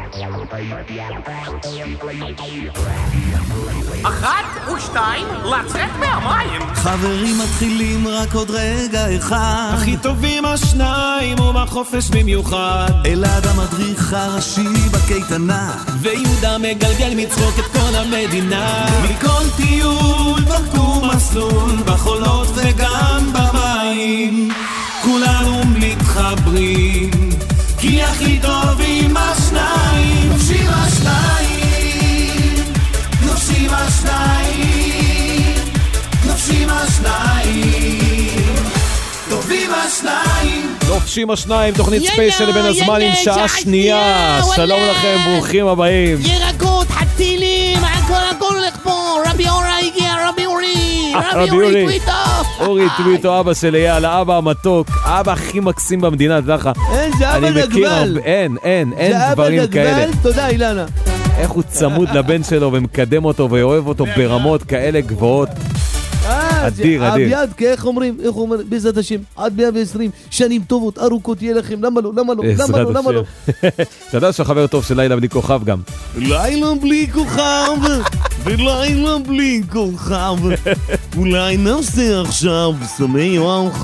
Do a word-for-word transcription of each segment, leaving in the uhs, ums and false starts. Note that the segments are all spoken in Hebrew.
אחת ושתיים, לצאת מהמים. חברים מתחילים רק עוד רגע אחד. הכי טובים השניים ובחופש במיוחד. אלעד המדריך הראשי בקייטנה, ויהודה מגלגל מצחוק את כל המדינה. מכל טיול דרכו מסלול, בחולות וגם במים, כולנו מתחברים, כי הכי טובים השניים. נופשים השניים, נופשים השניים, נופשים השניים, טובים השניים. נופשים השניים, תוכנית ספיישל בין הזמנים, שעה שנייה. שלום לכם, ברוכים הבאים. ירקות, חצילים, הכל הכל הולך פה. רבי אורה הגיע, רבי אורי, רבי אורי טוויטו. אורי טוויטו, אבא של אייל, האבא המתוק, האבא הכי מקסים במדינה, תדעך. אין, זה אבא נגבל. אין, אין, אין דברים כאלה. זה אבא נגבל, תודה אילנה. איך הוא צמוד לבן שלו ומקדם אותו ואוהב אותו ברמות כאלה גבוהות. אדיר, אדיר. אביעד, איך אומרים, איך הוא אומר, בעזרת השם, עד מאה ועשרים שנים טובות, ארוכות יהיה לכם, למה לא, למה לא, למה לא, למה לא? אתה יודע שחבר טוב של לילה בלי כוכב גם. לילה בלי כוכב, ולילה בלי כוכב, אולי נעשה עכשיו, שמח.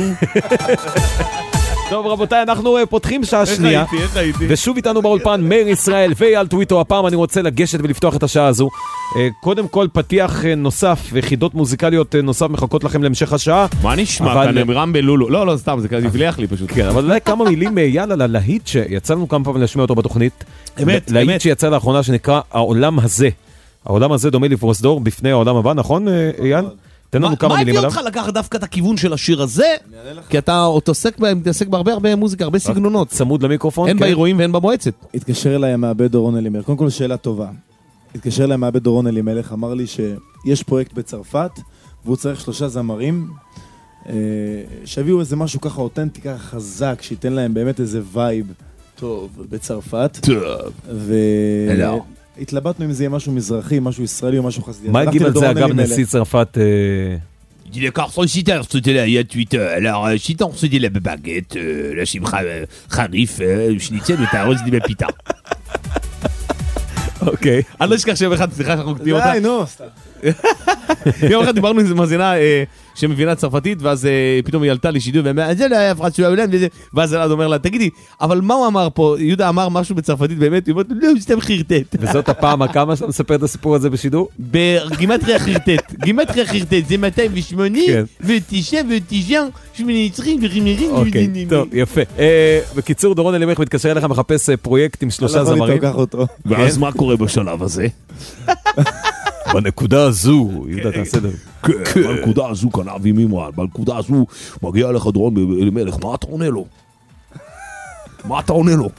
טוב רבותיי, אנחנו פותחים שעה שנייה, ושוב איתנו באולפן מאיר ישראל ואייל טוויטו. הפעם אני רוצה לגשת ולפתוח את השעה הזו. קודם כל פתיח נוסף וחידות מוזיקליות נוסף מחכות לכם להמשך השעה. מה נשמע כאן אמרם בלולו? לא, לא, סתם, זה כזה הבליח לי פשוט. כן, אבל אולי כמה מילים מאייל על הלהיט שיצא לנו כמה פעמים להשמיע אותו בתוכנית. אמת, להיט אמת. שיצא לאחרונה שנקרא העולם הזה. העולם הזה דומה לפרוס דור בפני העולם הבא, נכון אייל? תן לנו כמה מילים מה עליו. הביא אותך לקחת דווקא את הכיוון של השיר הזה? כי אתה מתעסק בהרבה הרבה מוזיקה, הרבה סגנונות. צמוד למיקרופון. הן באירועים והן במועצת. התקשר אליי המעבד דורון אלימלך. קודם כל שאלה טובה. התקשר אליי המעבד דורון אלימלך, אמר לי שיש פרויקט בצרפת, והוא צריך שלושה זמרים, שהביאו איזה משהו ככה אותנטי, ככה חזק, שייתן להם באמת איזה וייב טוב בצרפת. טוב. ו... התלבטנו אם זה יהיה משהו מזרחי, משהו ישראלי או משהו חסידי. מה הגיב על זה אגב נשיא צרפת? Il dit d'accord, son site, alors c'était là, il y a Twitter. Alors, si t'en se dit la baguette, la chimra, kharif, schnitzel, ou t'as rose dit ma pita. אוקיי. אני לא אשכח שיום אחד, סליחה שאנחנו קטעים אותה. די, נו, סתם. יום אחד דיברנו עם איזו מאזינה שמבינה צרפתית, ואז פתאום היא עלתה לשידור, ואומרת, זה לא היה הפרט של העולם, ואז אלעד אומר לה, תגידי, אבל מה הוא אמר פה? יהודה אמר משהו בצרפתית באמת, היא אומרת, לא, סתם חירטט. וזאת הפעם הכמה שאתה מספר את הסיפור הזה בשידור? בגימטריה חירטט. גימטריה חירטט, זה מאתיים ושמונה, ותשע ותשע, שמונה עשרים ורימירים. אוקיי, טוב, יפה. בקיצור, דורון אלימלך מתקשר אליך, מחפש פרויקט עם שלושה זמרים. ואז מה קורה בשלב הזה? בנקודה הזו, יהודה תעשה דבר. כן, בנקודה הזו כאן אבי מימרן, בנקודה הזו מגיע לך דורון אלימלך, מה אתה עונה לו? מה אתה עונה לו?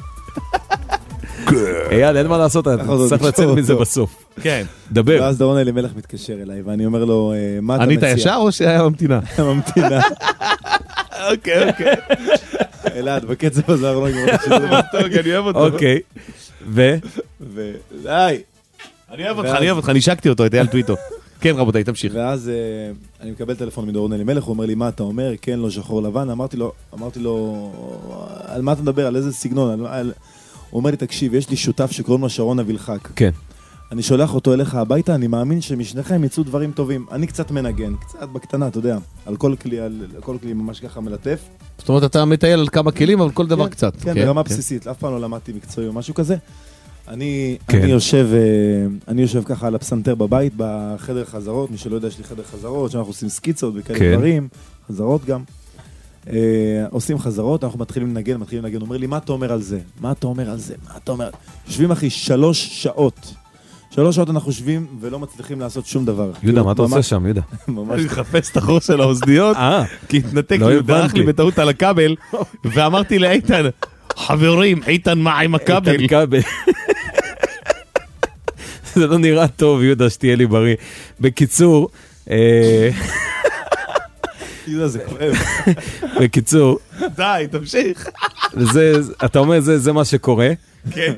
אייל, אין מה לעשות, אתה צריך לצאת מזה בסוף. כן. דבר. ואז דורון אלימלך מתקשר אליי, ואני אומר לו, מה אתה מציע? ענית ישר או שהיה ממתינה? ממתינה. אוקיי, אוקיי. אלעד, בקצב הזה אנחנו לא נגמר את השידור. טוב, אני אוהב אותו. אוקיי. ו? די. אני אוהב אותך, אני אוהב אותך, אני שקתי אותו, את אייל טוויטו. כן, רבותיי, תמשיך. ואז אני מקבל טלפון מדורון אלימלך, הוא אומר לי, מה אתה אומר? כן, לא שחור לבן. אמרתי לו, אמרתי לו, על מה אתה מדבר? על איזה סגנון? הוא אומר לי, תקשיב, יש לי שותף שקוראים לו שרון אבילחק. כן. אני שולח אותו אליך הביתה, אני מאמין שמשניכם יצאו דברים טובים. אני קצת מנגן, קצת בקטנה, אתה יודע, על כל כלי, על כל כלי ממש ככה מלטף. זאת אומרת, אתה מטייל על כמה כלים, אבל כל דבר קצת. כן, ברמה בסיסית, אף פעם לא למדתי מקצועי או משהו כזה. אני יושב, אני יושב ככה על הפסנתר בבית, בחדר חזרות, מי שלא יודע, יש לי חדר חזרות, שאנחנו עושים סקיצות וכאלה דברים, חזרות גם. עושים חזרות, אנחנו מתחילים לנגן, מתחילים לנגן, הוא אומר לי, מה אתה אומר על זה? מה אתה אומר על זה? מה אתה אומר? יושבים אחי שלוש שעות. שלוש שעות אנחנו יושבים ולא מצליחים לעשות שום דבר. יהודה, מה אתה עושה שם, יהודה? אני מחפש את החור של האוזניות, כי התנתק לי, דרך לי בטעות על הכבל, ואמרתי לאיתן, חברים, איתן, מה עם הכבל? איתן כבל. זה לא נראה טוב, יהודה, שתהיה לי בריא. בקיצור, יהודה, זה כואב. בקיצור. די, תמשיך. אתה אומר, זה מה שקורה. כן.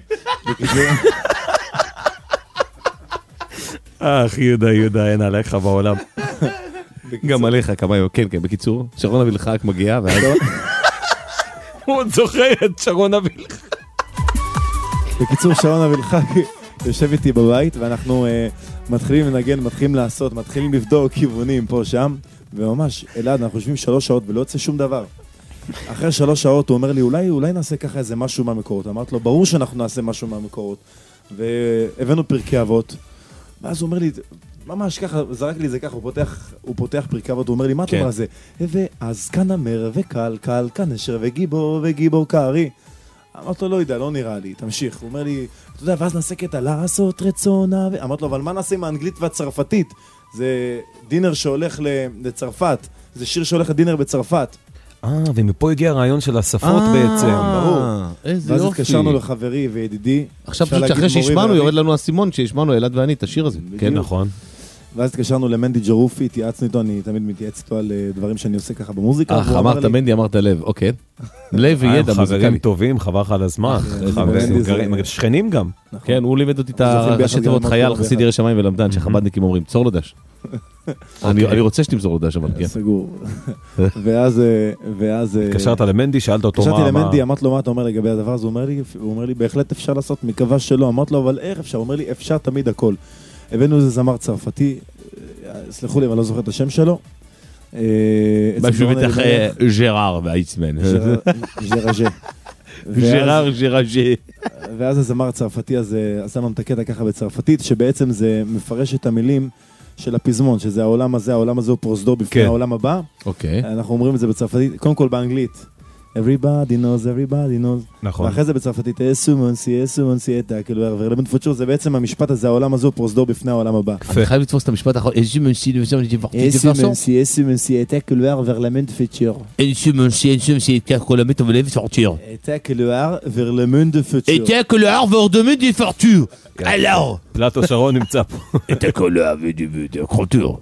אך, יהודה, יהודה, אין עליך בעולם. גם עליך כמה יום. כן, כן, בקיצור, שרון אבילחק מגיע, ואז... הוא עוד זוכר את שרון אבילחק. בקיצור, שרון אבילחג יושב איתי בבית, ואנחנו uh, מתחילים לנגן, מתחילים לעשות, מתחילים לבדוק כיוונים פה, שם, וממש, אלעד, אנחנו יושבים שלוש שעות ולא יוצא שום דבר. אחרי שלוש שעות הוא אומר לי, אולי, אולי נעשה ככה איזה משהו מהמקורות. אמרתי לו, ברור שאנחנו נעשה משהו מהמקורות. והבאנו פרקי אבות, ואז הוא אומר לי, ממש ככה, זרק לי זה ככה, הוא פותח, הוא פותח פרקי אבות, הוא אומר לי, מה אתה אומר זה? ואז כאן אמר וקל, קל, כאן נשר וגיבור וגיבור קארי. אמרתי לו, לא יודע, לא נראה לי, תמשיך. הוא אומר לי, אתה יודע, ואז נעשה קטע, לעשות רצונה. אמרתי לו, אבל מה נעשה עם האנגלית והצרפתית? זה דינר שהולך לצרפת, זה שיר שהולך לדינר בצרפת. אה, ומפה הגיע הרעיון של השפות בעצם. ברור. איזה יופי. ואז התקשרנו לחברי וידידי. עכשיו פשוט שאחרי שהשמענו, יורד לנו הסימון שהשמענו, אלעד ואני, את השיר הזה. כן, נכון. ואז התקשרנו למנדי ג'רופי, התייעצנו איתו, אני תמיד מתייעץ איתו על דברים שאני עושה ככה במוזיקה. אה, אמרת מנדי, אמרת לב, אוקיי. לב וידע מוזיקלי. חברים טובים, חבל לך על הזמן. שכנים גם. כן, הוא לימד אותי את הראשי תיבות חייל, חסיד ירא שמיים ולמדן, שחב"דניקים אומרים, צור לדש. אני רוצה שתמסור לדש, אבל כן. סגור. ואז, ואז... התקשרת למנדי, שאלת אותו מה... התקשרתי למנדי, אמרת לו מה אתה אומר לגבי הדבר הזה, הוא אומר לי, בהחלט אפשר לעשות, מקווה שלא. אמרת לו, אבל איך אפשר? הוא אומר לי, אפשר תמיד הכל. הבאנו איזה זמר צרפתי, סלחו לי, אבל לא זוכר את השם שלו. משהו בטח ז'ראר ואייצמן. ז'ראז'ה. ז'ראר ז'ראז'ה. ואז הזמר הצרפתי הזה עשה לנו את הקטע ככה בצרפתית, שבעצם זה מפרש את המילים של הפזמון, שזה העולם הזה, העולם הזה הוא פרוזדור בפני העולם הבא. אוקיי. אנחנו אומרים את זה בצרפתית, קודם כל באנגלית. Everybody knows, everybody knows. נכון. ואחרי זה בצרפתית, סומונסי, סומונסי, אתה, כאילו, ורלמנט פוטשור, זה בעצם המשפט הזה, העולם הזה הוא פרוזדור בפני העולם הבא. אני חייב לתפוס את המשפט האחרון, סומונסי, סומונסי, סומונסי, אתה, כאילו, ורלמנט פוטשור. סומונסי, סומונסי, אתה, כאילו, פוטשור. אתה, כאילו, ורלמנט פוטשור. אתה, כאילו, ורלמנט פוטשור. Alors. פלטו שרון נמצא פה. אתה, כאילו, פוטשור.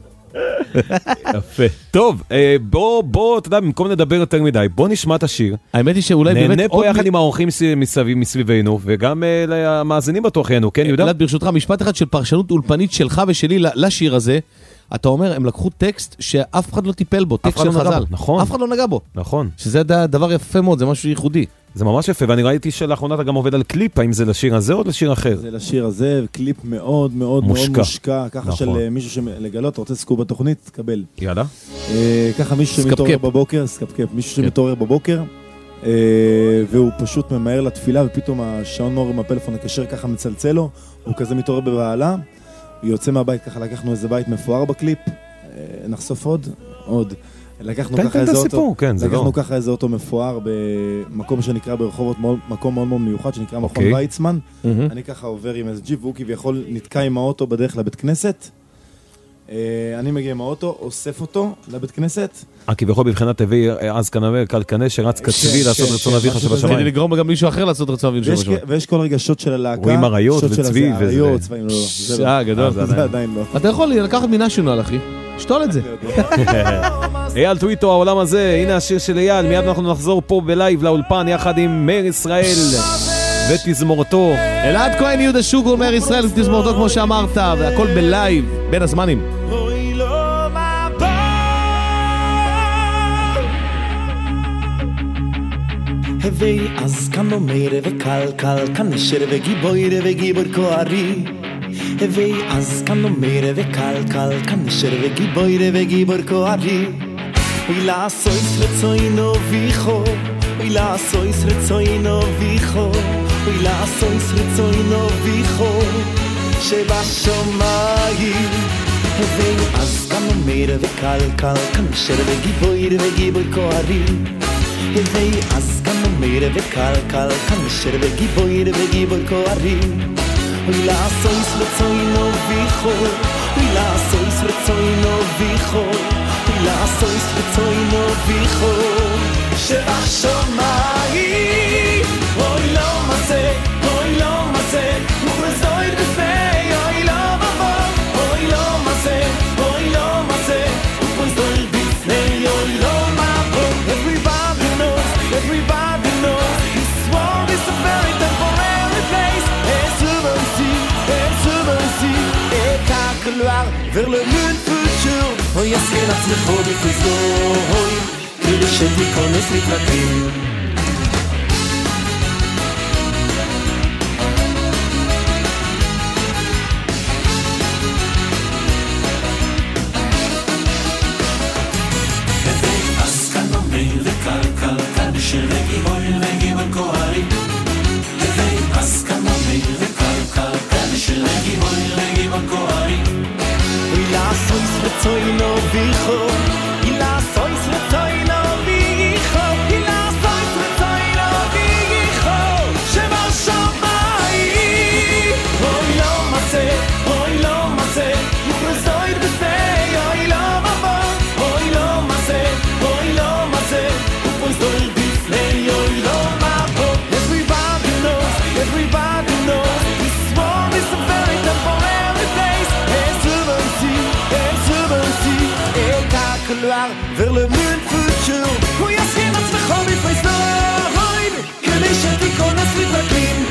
יפה. טוב, בוא, בוא, אתה יודע, במקום נדבר יותר מדי, בוא נשמע את השיר. האמת היא שאולי באמת... נהנה פה יחד עם האורחים מסביבנו, וגם למאזינים בתוכנו, כן, יהודה? אלעד, ברשותך, משפט אחד של פרשנות אולפנית שלך ושלי לשיר הזה, אתה אומר, הם לקחו טקסט שאף אחד לא טיפל בו, טקסט של חז"ל. נכון. אף אחד לא נגע בו. נכון. שזה דבר יפה מאוד, זה משהו ייחודי. זה ממש יפה, ואני ראיתי שלאחרונה אתה גם עובד על קליפ, האם זה לשיר הזה או לשיר אחר? זה לשיר הזה, קליפ מאוד מאוד מאוד מושקע, ככה של מישהו שלגלות, אתה רוצה סקופ בתוכנית, תקבל. יאללה. ככה מישהו שמתעורר בבוקר, סקפקפ, מישהו שמתעורר בבוקר, והוא פשוט ממהר לתפילה, ופתאום השעון נור עם הפלאפון הקשר ככה מצלצל לו, הוא כזה מתעורר בבעלה, הוא יוצא מהבית, ככה לקחנו איזה בית מפואר בקליפ, נחשוף עוד, עוד. לקחנו ככה איזה אוטו, לקחנו ככה איזה אוטו מפואר במקום שנקרא ברחובות, מקום מאוד מאוד מיוחד שנקרא מכון ויצמן. אני ככה עובר עם איזה ג'יפ, והוא כביכול נתקע עם האוטו בדרך לבית כנסת. אני מגיע עם האוטו, אוסף אותו לבית כנסת. אה, כביכול בבחינת הביא אז כנראה קלקנה שרץ כצבי לעשות רצון אביך שבשמיים. כדי לגרום גם מישהו אחר לעשות רצון אביך שבשמיים. ויש כל רגע שוט של הלהקה. רואים אריות וצבי אריות, צבעים, לא, לא. אה, גדול. זה עדיין לא. אתה יכול לקחת מנשיונל, אחי. שתול את זה. אייל טוויטו, העולם הזה, הנה השיר של אייל, מיד אנחנו נחזור פה בלייב לאולפן יחד עם מאיר ישראל ותזמורתו. אלעד כהן, יהודה שוקרון, מאיר ישראל ותזמורתו כמו שאמרת, והכל בלייב, בין הזמנים. הווי אז כאן אומר וקל קל, כאן נשר וגיבויר וגיבור כוערי. הווי אז כאן אומר וקל קל, כאן נשר וגיבויר וגיבור כוערי. אוי לעשויס רצוינו ויחו, אוי לעשויס רצוינו ויחו, אוי לעשויס רצוינו ויחו, שבשמיים. הווי אז כאן אומר וקל קל, כאן נשר וגיבויר וגיבור כוערי. הווי אז כאן אומר וקל קל, כאן נשר וגיבויר וגיבור כוערי. אוי לעשויס רצוינו ויחו, אוי לעשויס רצוינו ויחו, אוי לעשויס רצוינו ויחו, שבשמיים. אוי לא מזה, אוי לא מזה, ובזוי בפני, אוי לא מבוא, אוי לא מזה, אוי לא מזה, ובזוי בפני, אוי לא מבוא. Everybody knows, everybody knows, this world is a very temporary place. vers le monde futur. Oh yes, que la tire au défiseur, que les chèvres connaissent les platines. couloir vers le monde futur. Oui, à ce qui m'a fait comme il fait ça, que les châtis connaissent les plaquines.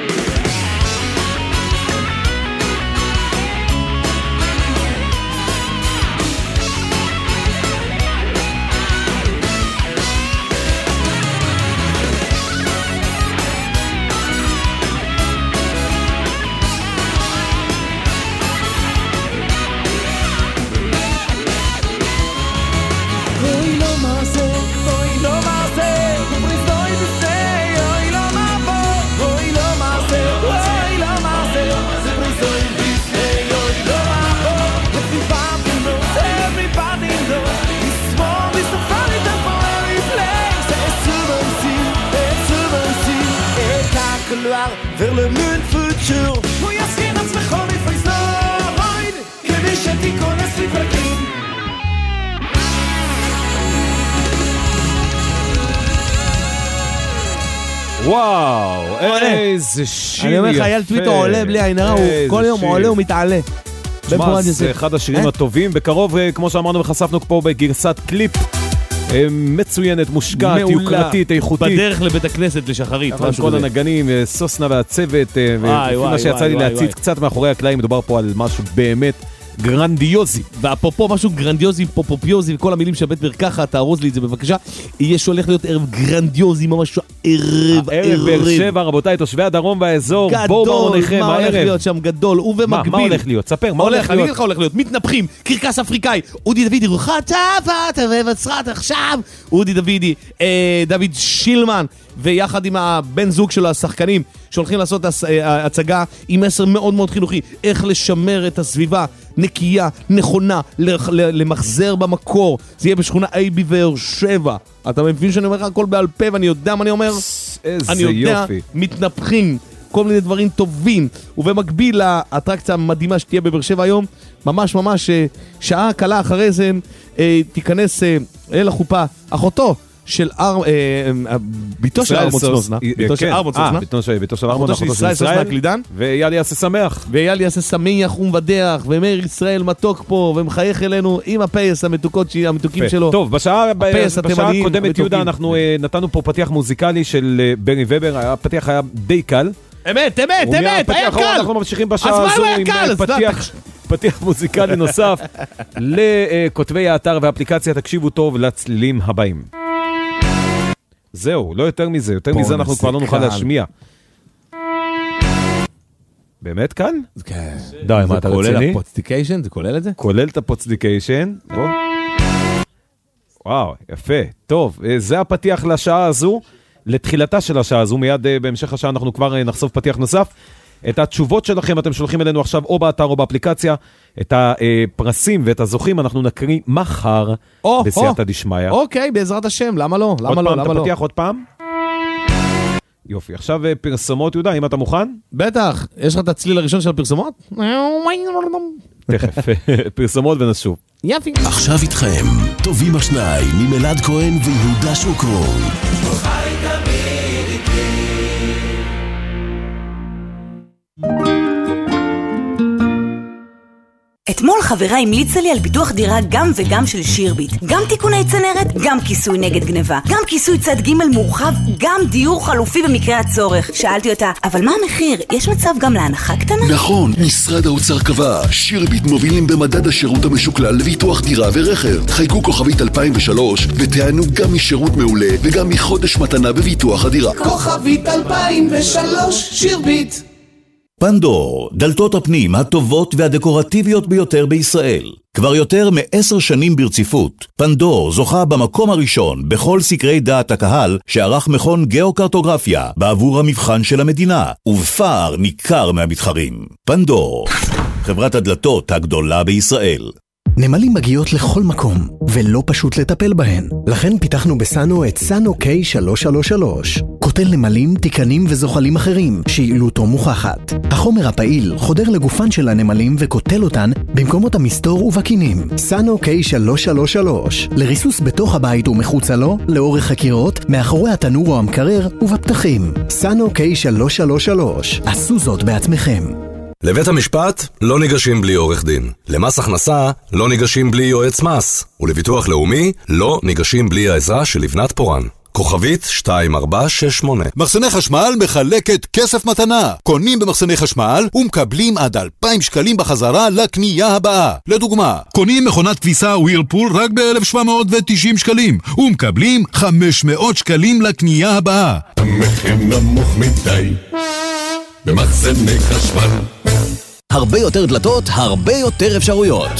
vers le monde futur. Oui, à ce qui m'a fait comme il fait ça, que les châtis connaissent les plaquines. וואו, איזה שיר יפה. אני אומר לך, אייל טוויטר עולה בלי עין הרע, הוא כל יום עולה ומתעלה. שמע, זה אחד השירים הטובים. בקרוב, כמו שאמרנו וחשפנו פה בגרסת קליפ, מצוינת, מושקעת, יוקרתית, איכותית. בדרך לבית הכנסת לשחרית. כל הנגנים, סוסנה והצוות, ולפי מה שיצא לי להציץ קצת מאחורי הקלעים, מדובר פה על משהו באמת גרנדיוזי. ואפרופו משהו גרנדיוזי, פופופיוזי, וכל המילים שהבית מרקחה, תארוז לי את זה בבקשה, יהיה שהולך להיות ערב גרנדיוזי, ממש ערב, ערב באר שבע, רבותיי, תושבי הדרום והאזור, בואו בעונכם, מה הולך להיות שם גדול, ובמקביל. מה הולך להיות? ספר, מה הולך להיות? אני אגיד לך הולך להיות, מתנפחים, קרקס אפריקאי, אודי דוידי, רוחת אהבת ובצרת עכשיו, אודי דוידי, דוד שילמן, ויחד עם הבן זוג שלו, השחקנים, שהולכים לעשות הצגה עם מסר מאוד מאוד חינוכי, איך לשמר את הסביבה נקייה, נכונה, למחזר במקור. זה יהיה בשכונה איי בי באר שבע. אתה מבין שאני אומר לך הכל בעל פה, ואני יודע מה אני אומר? איזה אני יודע, יופי. מתנפחים, כל מיני דברים טובים. ובמקביל לאטרקציה המדהימה שתהיה בבאר שבע היום, ממש ממש שעה קלה אחרי זה, תיכנס אל החופה, אחותו של ביתו של ארמון סנוזנה, ביתו של ארמון סנוזנה, ביתו של ארמון, אחותו של ישראל סנוזנה הקלידן, ואייל יעשה שמח, ואייל יעשה שמח ומבדח, ומאיר ישראל מתוק פה, ומחייך אלינו עם הפייס המתוקים שלו. טוב, בשעה הקודמת יהודה אנחנו נתנו פה פתיח מוזיקלי של בני ובר, הפתיח היה די קל. אמת, אמת, אמת, היה קל! אנחנו ממשיכים בשעה הזו עם פתיח... פתיח מוזיקלי נוסף לכותבי האתר והאפליקציה. תקשיבו טוב לצלילים הבאים. זהו, לא יותר מזה, יותר מזה אנחנו כבר לא נוכל להשמיע. באמת כאן? כן. די, מה אתה רציני? זה כולל הפוצדיקיישן? זה כולל את זה? כולל את הפוצדיקיישן. וואו, יפה. טוב, זה הפתיח לשעה הזו, לתחילתה של השעה הזו, מיד בהמשך השעה אנחנו כבר נחשוף פתיח נוסף. את התשובות שלכם אתם שולחים אלינו עכשיו או באתר או באפליקציה. את הפרסים ואת הזוכים אנחנו נקריא מחר בסייעתא דשמיא. אוקיי, בעזרת השם, למה לא? למה לא? עוד פעם, אתה פתיח עוד פעם? יופי, עכשיו פרסומות, יהודה, אם אתה מוכן? בטח, יש לך את הצליל הראשון של הפרסומות? תכף, פרסומות ונשוב. יפי. עכשיו איתכם, טובים השניים עם אלעד כהן ויהודה שוקרון. אתמול חברה המליצה לי על ביטוח דירה גם וגם של שירביט. גם תיקוני צנרת, גם כיסוי נגד גניבה, גם כיסוי צד ג' מורחב, גם דיור חלופי במקרה הצורך. שאלתי אותה, אבל מה המחיר? יש מצב גם להנחה קטנה? נכון, משרד האוצר קבע, שירביט מובילים במדד השירות המשוקלל לביטוח דירה ורכב. חייגו כוכבית אלפיים ושלוש ותענו גם משירות מעולה וגם מחודש מתנה בביטוח הדירה. כוכבית אלפיים ושלוש, שירביט. פנדור, דלתות הפנים הטובות והדקורטיביות ביותר בישראל. כבר יותר מעשר שנים ברציפות, פנדור זוכה במקום הראשון בכל סקרי דעת הקהל שערך מכון גיאוקרטוגרפיה בעבור המבחן של המדינה, ובפער ניכר מהמתחרים. פנדור, חברת הדלתות הגדולה בישראל. נמלים מגיעות לכל מקום, ולא פשוט לטפל בהן. לכן פיתחנו בסאנו את סאנו קיי שלוש שלוש שלוש. קוטל נמלים, תיקנים וזוחלים אחרים, שיעילותו מוכחת. החומר הפעיל חודר לגופן של הנמלים וקוטל אותן במקומות המסתור ובקינים. סאנו קיי שלוש שלוש שלוש. לריסוס בתוך הבית ומחוצה לו, לאורך הקירות, מאחורי התנור או המקרר ובפתחים. סאנו קיי שלוש שלוש שלוש. עשו זאת בעצמכם. לבית המשפט לא ניגשים בלי עורך דין. למס הכנסה לא ניגשים בלי יועץ מס. ולביטוח לאומי לא ניגשים בלי העזרה של לבנת פורן. כוכבית שתיים ארבע שש שמונה. מחסני חשמל מחלקת כסף מתנה. קונים במחסני חשמל ומקבלים עד אלפיים שקלים בחזרה לקנייה הבאה. לדוגמה, קונים מכונת כביסה ווירפול רק ב-אלף שבע מאות ותשעים שקלים ומקבלים חמש מאות שקלים לקנייה הבאה. המחיר נמוך מדי במחסני חשמל. הרבה יותר דלתות, הרבה יותר אפשרויות.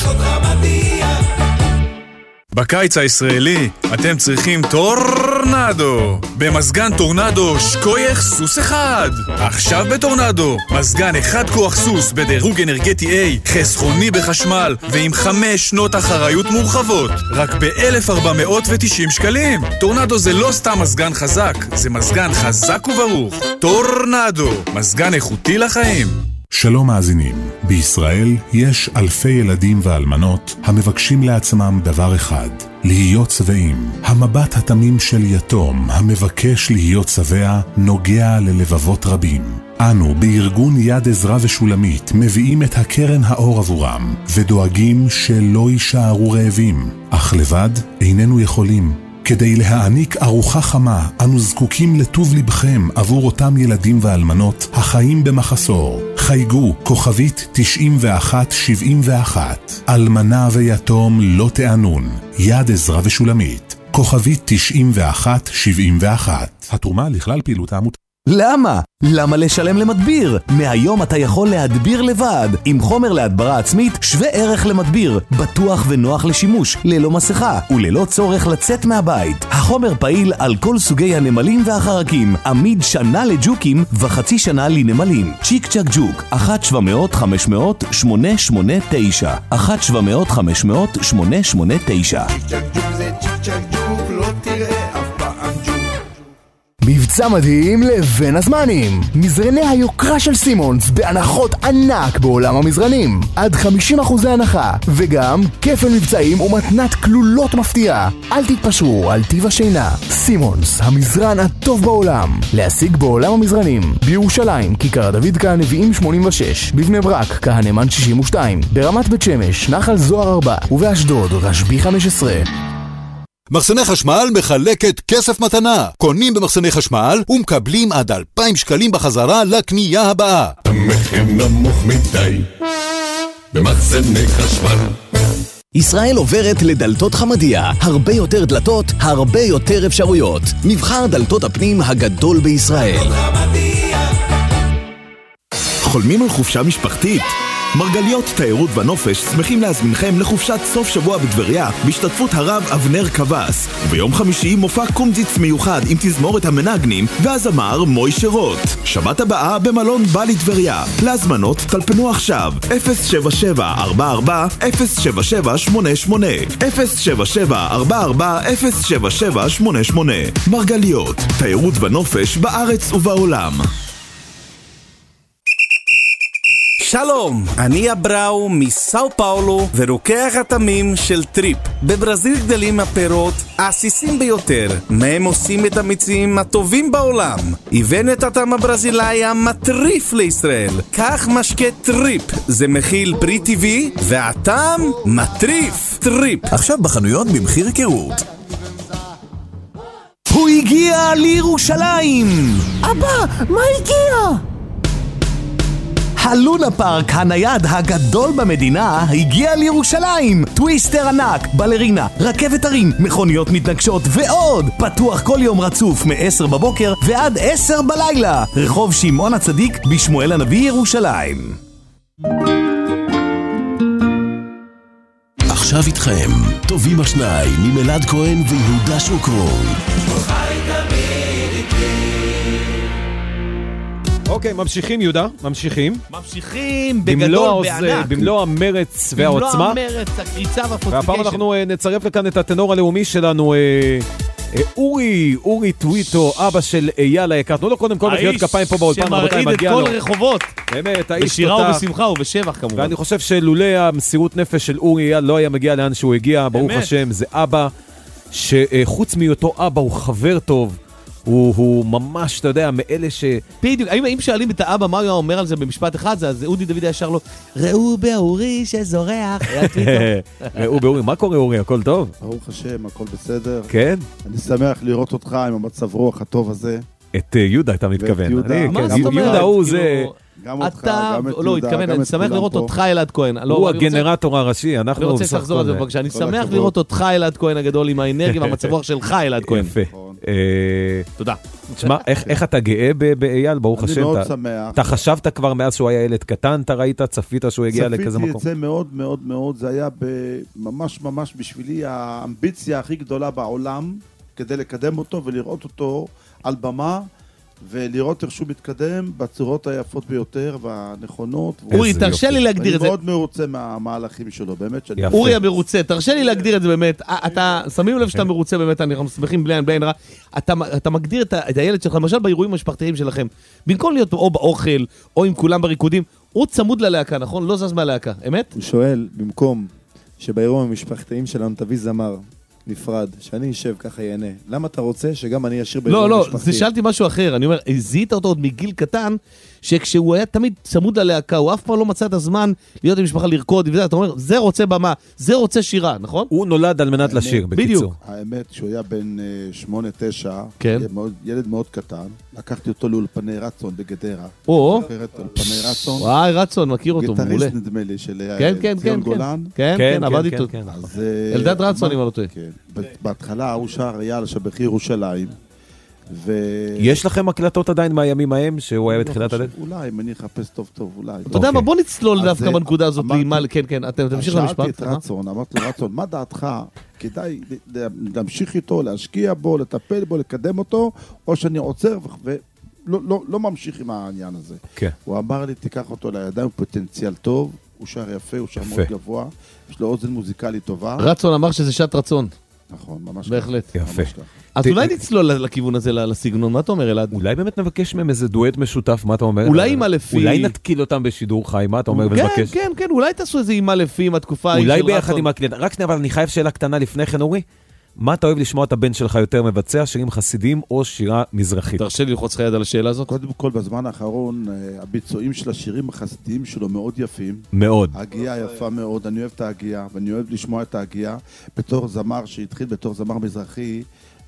בקיץ הישראלי אתם צריכים טורנדו. במזגן טורנדו שקוייך סוס אחד. עכשיו בטורנדו, מזגן אחד כוח סוס בדירוג אנרגטי A, חסכוני בחשמל ועם חמש שנות אחריות מורחבות. רק ב-אלף ארבע מאות ותשעים שקלים. טורנדו זה לא סתם מזגן חזק, זה מזגן חזק וברוך. טורנדו, מזגן איכותי לחיים. שלום מאזינים, בישראל יש אלפי ילדים ואלמנות המבקשים לעצמם דבר אחד, להיות שבעים. המבט התמים של יתום המבקש להיות שבע נוגע ללבבות רבים. אנו בארגון יד עזרא ושולמית מביאים את הקרן האור עבורם ודואגים שלא יישארו רעבים, אך לבד איננו יכולים. כדי להעניק ארוחה חמה, אנו זקוקים לטוב לבכם עבור אותם ילדים ואלמנות החיים במחסור. חייגו כוכבית תשעים ואחת שבעים ואחת. אלמנה ויתום לא תענון. יד עזרא ושולמית. כוכבית תשעים ואחת שבעים ואחת. התרומה לכלל פעילות העמותה. למה? למה לשלם למדביר? מהיום אתה יכול להדביר לבד, עם חומר להדברה עצמית שווה ערך למדביר, בטוח ונוח לשימוש, ללא מסכה, וללא צורך לצאת מהבית. החומר פעיל על כל סוגי הנמלים והחרקים, עמיד שנה לג'וקים וחצי שנה לנמלים. צ'יק צ'ק ג'וק, אחת שבע מאות חמש מאות שמונה שמונה תשע, אחת שבע מאות חמש מאות שמונה שמונה תשע. צ'יק צ'ק ג'וק זה צ'יק צ'ק ג'וק, לא תראה אף פעם ג'וק. מבצע מדהים לבין הזמנים. מזרני היוקרה של סימונס בהנחות ענק בעולם המזרנים. עד חמישים אחוז הנחה, וגם כפל מבצעים ומתנת כלולות מפתיעה. אל תתפשרו על טיב השינה. סימונס, המזרן הטוב בעולם. להשיג בעולם המזרנים. בירושלים, כיכר דוד כהנביאים שמונים ושש. בבני ברק, כהנמן שישים ושתיים. ברמת בית שמש, נחל זוהר ארבע. ובאשדוד, רשב"י חמש עשרה. מחסני חשמל מחלקת כסף מתנה. קונים במחסני חשמל ומקבלים עד אלפיים שקלים בחזרה לקנייה הבאה. המחיר נמוך מדי במחסני חשמל. ישראל עוברת לדלתות חמדיה. הרבה יותר דלתות, הרבה יותר אפשרויות. מבחר דלתות הפנים הגדול בישראל. חולמים על חופשה משפחתית? מרגליות תיירות ונופש שמחים להזמינכם לחופשת סוף שבוע בטבריה בהשתתפות הרב אבנר קבס, וביום חמישי מופע קומזיץ מיוחד עם תזמורת המנגנים והזמר מוישה רוט. שבת הבאה במלון בלי טבריה. להזמנות טלפנו עכשיו אפס שבע שבע ארבע ארבע אפס שבע שבע שמונה שמונה אפס שבע שבע ארבע ארבע אפס שבע שבע שמונה שמונה. מרגליות תיירות ונופש בארץ ובעולם. שלום, אני אבראו מסאו פאולו ורוקח התמים של טריפ. בברזיל גדלים הפירות העסיסים ביותר, מהם עושים את המיצים הטובים בעולם. הבאנו את הטעם הברזילאי המטריף לישראל. כך משקה טריפ, זה מכיל פרי טבעי והטעם מטריף. טריפ, עכשיו בחנויות במחיר היכרות. הוא הגיע לירושלים! אבא, מה הגיע? הלונה פארק הנייד הגדול במדינה הגיע לירושלים. טוויסטר ענק, בלרינה, רכבת הרים, מכוניות מתנגשות ועוד. פתוח כל יום רצוף מ-עשר בבוקר ועד עשר בלילה. רחוב שמעון הצדיק בשמואל הנביא ירושלים. עכשיו איתכם, טובים השניים ממלעד כהן ויהודה שוקרון. אוקיי, ממשיכים יהודה, ממשיכים. ממשיכים בגדול, בענק. במלוא המרץ והעוצמה. במלוא המרץ, הקריצה והפוטיגשן. והפעם אנחנו נצרף לכאן את הטנור הלאומי שלנו, אורי, אורי טוויטו, אבא של אייל היקר. תנו לו קודם כל מחיאות כפיים פה באולפן, רבותיי, מגיע לו. שמרעיד את כל רחובות. באמת, האיש בשירה ובשמחה ובשבח כמובן. ואני חושב שלולא המסירות נפש של אורי אייל לא היה מגיע לאן שהוא הגיע, ברוך השם, זה אבא שחוץ מהיותו אבא הוא חבר טוב, הוא ממש, אתה יודע, מאלה ש... בדיוק, אם שואלים את האבא מה הוא אומר על זה במשפט אחד, אז אודי דוד ישר לו, ראו באורי שזורח, ראו באורי, מה קורה אורי? הכל טוב? ברוך השם, הכל בסדר. כן? אני שמח לראות אותך עם המצב רוח הטוב הזה. את יהודה אתה מתכוון. מה זאת אומרת? יהודה הוא זה... גם אותך, גם את יהודה, לא, התכוון, אני שמח לראות אותך אלעד כהן. הוא הגנרטור הראשי, אנחנו... אני רוצה שתחזור על זה בבקשה, אני שמח לראות אותך אלעד כהן הגדול עם האנרגיה והמצב רוח שלך אלעד כהן. יפה. תודה. תשמע, איך אתה גאה באייל, ברוך השם? אני מאוד שמח. אתה חשבת כבר מאז שהוא היה ילד קטן, אתה ראית, צפית שהוא הגיע לכזה מקום? צפיתי את זה מאוד מאוד מאוד, זה היה ממש ממש בשבילי האמביציה הכי גדולה בעולם, כדי לקדם אותו ולראות אותו על במה, ולראות איך שהוא מתקדם בצורות היפות ביותר והנכונות. אורי, תרשה לי להגדיר את זה. אני מאוד מרוצה מהמהלכים שלו, באמת שאני... אורי המרוצה, תרשה לי להגדיר את זה באמת. אתה, שמים לב שאתה מרוצה באמת, אנחנו שמחים בלי עין בלי עין רע. אתה מגדיר את הילד שלך, למשל באירועים המשפחתיים שלכם, במקום להיות או באוכל, או עם כולם בריקודים, הוא צמוד ללהקה, נכון? לא זז מהלהקה, אמת? הוא שואל, במקום שבאירועים המשפחתיים שלנו תביא זמר, נפרד, שאני אשב ככה יענה. למה אתה רוצה שגם אני אשיר באירוע לא, משפחתי? לא, זה שאלתי משהו אחר. אני אומר, זיהית אותו עוד מגיל קטן, שכשהוא היה תמיד צמוד ללהקה, הוא אף פעם לא מצא את הזמן להיות עם משפחה לרקוד, וזה, אתה אומר, זה רוצה במה, זה רוצה שירה, נכון? הוא נולד על מנת לשיר, בקיצור. האמת, כשהוא היה בן שמונה תשע, ילד מאוד קטן, לקחתי אותו לאולפני רצון בגדרה. או, אולפני רצון. וואי, רצון, מכיר אותו, מעולה. גיטריסט נדמה לי, של ציון גולן. כן, כן, עבד איתו. אלדד רצון, אם אני לא טועה. בהתחלה הוא שר אייל שבחיר ירושלים. יש לכם הקלטות עדיין מהימים ההם שהוא היה בתחילת הדרך? אולי, אם אני אחפש טוב טוב, אולי. אתה יודע מה, בוא נצלול דווקא בנקודה הזאת. כן, כן, אתם תמשיך למשפט. שאלתי את רצון, אמרתי לו, רצון, מה דעתך? כדאי להמשיך איתו, להשקיע בו, לטפל בו, לקדם אותו, או שאני עוצר ולא ממשיך עם העניין הזה. הוא אמר לי, תיקח אותו לידיים, הוא פוטנציאל טוב, הוא שר יפה, הוא שר מאוד גבוה, יש לו אוזן מוזיקלית טובה. רצון אמר שזה שעת רצון. נכון, ממש ככה. בהחלט. יפה. אז אולי נצלול לכיוון הזה, לסגנון, מה אתה אומר אלעד? אולי באמת נבקש מהם איזה דואט משותף, מה אתה אומר? אולי עם אלפי... אולי נתקיל אותם בשידור חי, מה אתה אומר? ונבקש? כן, כן, כן, אולי תעשו איזה עם אלפי, עם התקופה ההיא של אולי רצון. ביחד עם הקליינט. רק שנייה, אבל אני חייב שאלה קטנה לפני כן, אורי. מה אתה אוהב לשמוע את הבן שלך יותר מבצע, שירים חסידים או שירה מזרחית? תרשה לי ללחוץ לך יד על השאלה הזאת. קודם כל, בזמן האחרון, הביצועים של השירים החסידיים שלו מאוד יפים. מאוד. ההגייה יפה מאוד, אני אוהב את ההגייה, ואני אוהב לשמוע את ההגייה בתור זמר שהתחיל בתור זמר מזרחי,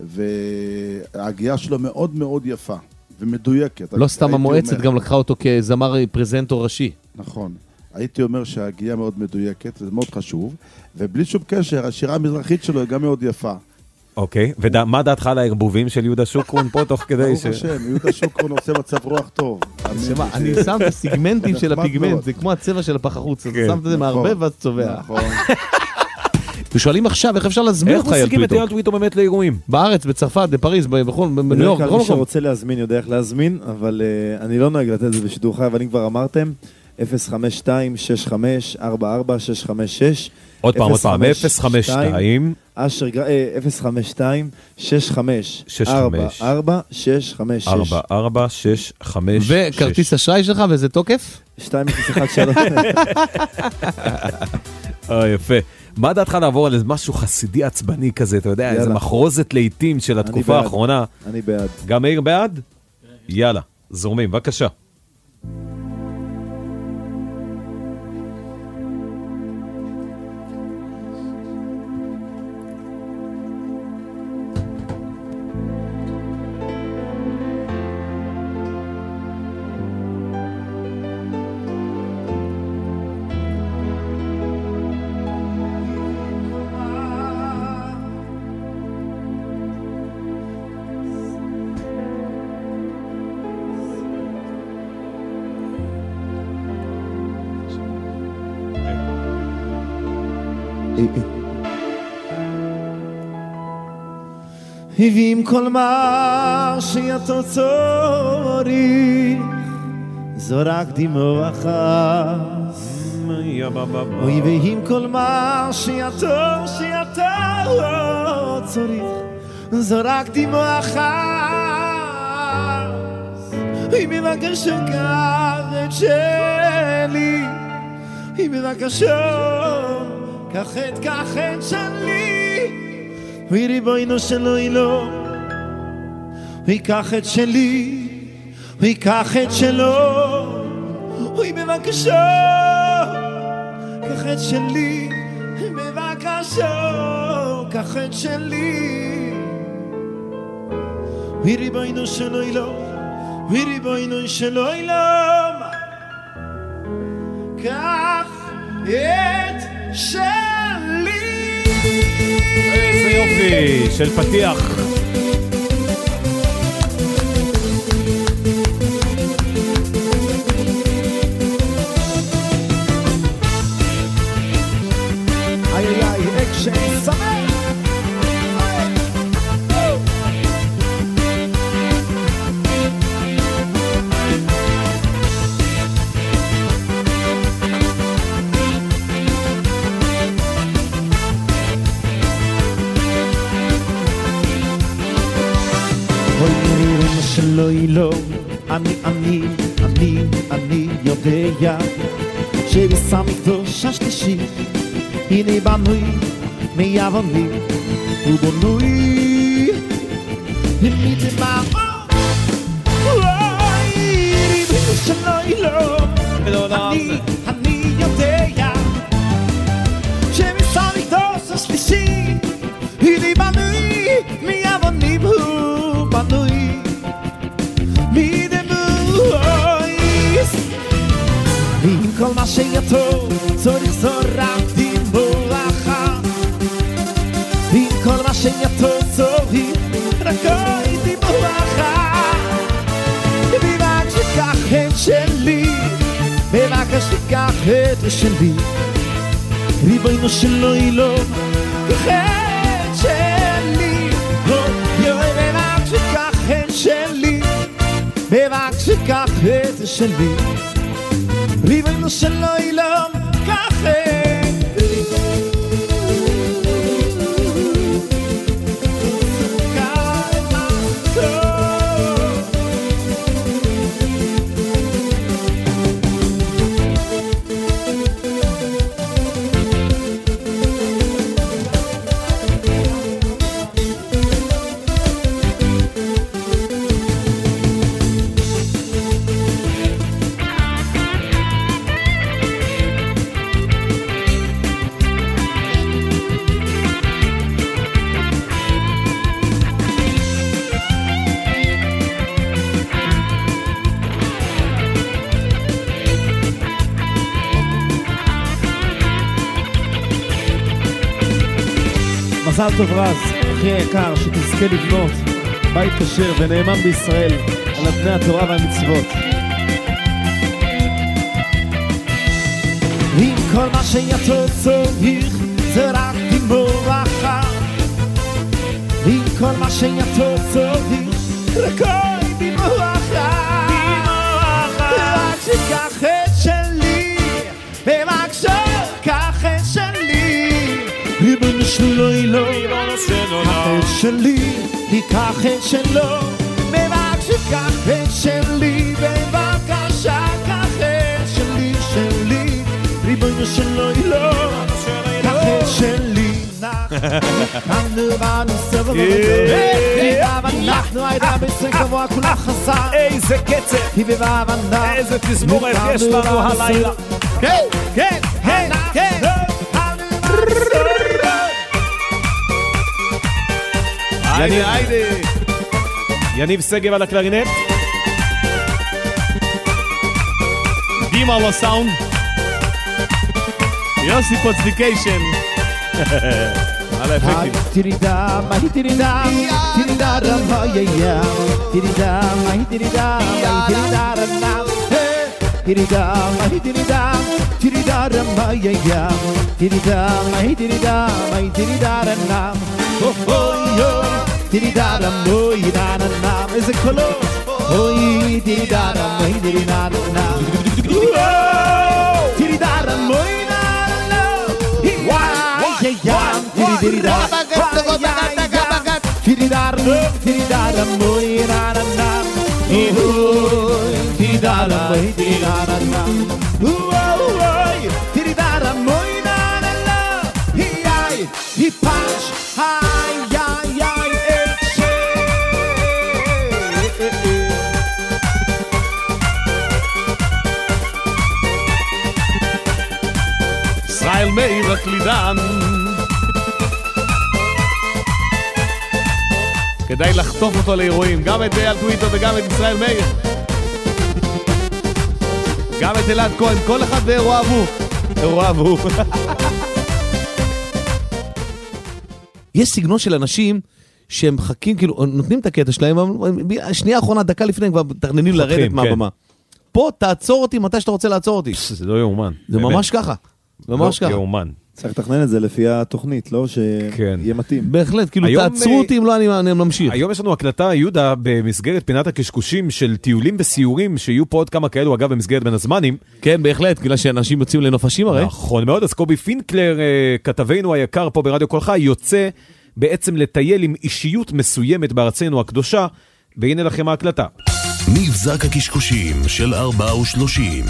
וההגייה שלו מאוד מאוד יפה ומדויקת. לא סתם המועצת גם לקחה אותו כזמר פרזנטור ראשי. נכון. הייתי אומר שההגייה מאוד מדויקת, וזה מאוד חשוב, ובלי שום קשר, השירה המזרחית שלו היא גם מאוד יפה. אוקיי, ומה דעתך על הערבובים של יהודה שוקרון פה תוך כדי ש... ברוך השם, יהודה שוקרון עושה מצב רוח טוב. אני שם את הסיגמנטים של הפיגמנט, זה כמו הצבע של הפחחוץ, אתה שם את זה מהרבה ואז צובע. נכון. ושואלים עכשיו, איך אפשר להזמין אותך איך משיגים את אייל טוויטו באמת לאירועים? בארץ, בצרפת, בפריז, בניו יורק, בכל מקום. מי שרוצה להזמין יודע איך להזמין, אבל אני לא נוהג לתת את זה בשידור חי, אבל אם כבר אמרתם, אפס חמש שתיים שש חמש ארבע ארבע שש חמש שש. עוד פעם, עוד פעם, אפס חמש שתיים אפס חמש שתיים שש חמש ארבע ארבע שש חמש שש ארבע ארבע שש חמש שש. וכרטיס אשראי שלך, וזה תוקף? שתיים אפס אחת שלוש. אה, יפה. מה דעתך לעבור על משהו חסידי עצבני כזה, אתה יודע, איזה מחרוזת לעיתים של התקופה האחרונה? אני בעד. גם מאיר בעד? יאללה, זורמים, בבקשה. ועם כל מה שאתה צריך זורק דמעה אחת, אוי ועם כל מה שאתה שאתה צריך זורק דמעה אחת, אוי בבקשה קח את שלי, אוי בבקשה קח את קח את שלי, אוי ריבונו של עולם, הוא ייקח את שלי, הוא ייקח את שלו, הוא בבקשה, קח את שלי, בבקשה, קח את שלי. הוא ריבונו של עולם, הוא ריבונו של עולם, קח את שלי. איזה יופי של פתיח. איי איי איי, אקשן סמך. שלא ילום, אני, אני, אני, אני יודע שביס המקדוש השלישי הנה בנוי מאבנים ובנוי מדמעות. אוי, ריבונו שלא ילום, אני, אני יודע שביס המקדוש השלישי הנה בנוי מאבנים ובנוי ועם כל מה שיתו צריך זורק דימוח, ועם כל מה שיתו צריך רק אוי דימוח. בבקשה שכח את שלי, בבקשה שכח את שלי, ריבונו של עולם, קח את שלי. בבקשה שכח את שלי, בבקשה שכח את שלי, ריבונו של עולם, קח את שלי. מזל טוב רז, אחי היקר, שתזכה לבנות בית כשר ונאמן בישראל על אדני התורה והמצוות. עם כל מה שיתו צריך זה רק דימוח, עם כל מה שיתו צריך רק אוי דימוח. רק שכח את שלי, בבקשה קח את שלי, ריבונו של עולם, קח את שלי, קח את שלו, בבקשה קח את שלי, בבקשה קח את שלי, שלי, ריבונו של עולם, קח את שלי. אנחנו באנו סבב ובגדול, אנחנו הייתה בסרק גבוה כולה חסר. איזה קצב, איזה תזמורת יש לנו הלילה. כן, כן, כן, כן. יניב, יניב סגב על הקלרינט, דימה על הסאונד, יוסי פוצדיקיישן על האפקטים. תירידה, מהי תירידה, תירידה רמיה, תירידה, מהי תירידה, מהי תירידה רמיה, תירידה, מהי תירידה, תירידה רמיה, תירידה, מהי תירידה, מהי תירידה רמיה. אוי אוי, תירידה רמוי נעננה, איזה קולות, אוי תירידה רמוי נעננה, תירידה רמוי נעננה, וואי ים, תירידה, תירידה רמוי, תירידה רמוי נעננה, תירידה רמוי נעננה, וואי תירידה רמוי נעננה, היא פאש, היי ישראל מאיר הקלידן. כדאי לחטוף אותו לאירועים, גם את אייל טוויטו וגם את ישראל מאיר. גם את אלעד כהן, כל אחד ואירוע אבו. אירוע אבו. יש סגנון של אנשים שהם מחכים, כאילו, נותנים את הקטע שלהם, שנייה האחרונה, דקה לפני, הם כבר מתכננים לרדת מהבמה. פה תעצור אותי מתי שאתה רוצה לעצור אותי. זה לא יאומן. זה ממש ככה. ממש ככה. לא יאומן. צריך לתכנן את זה לפי התוכנית, לא? שיהיה מתאים. בהחלט, כאילו תעצרו אותי אם לא אני ממשיך. היום יש לנו הקלטה, יהודה, במסגרת פינת הקשקושים של טיולים וסיורים, שיהיו פה עוד כמה כאלו, אגב, במסגרת בין הזמנים. כן, בהחלט, כאילו שאנשים יוצאים לנופשים הרי. נכון מאוד, אז קובי פינקלר, כתבנו היקר פה ברדיו קולך, יוצא בעצם לטייל עם אישיות מסוימת בארצנו הקדושה, והנה לכם ההקלטה. מבזק הקשקושים של ארבע ושלושים.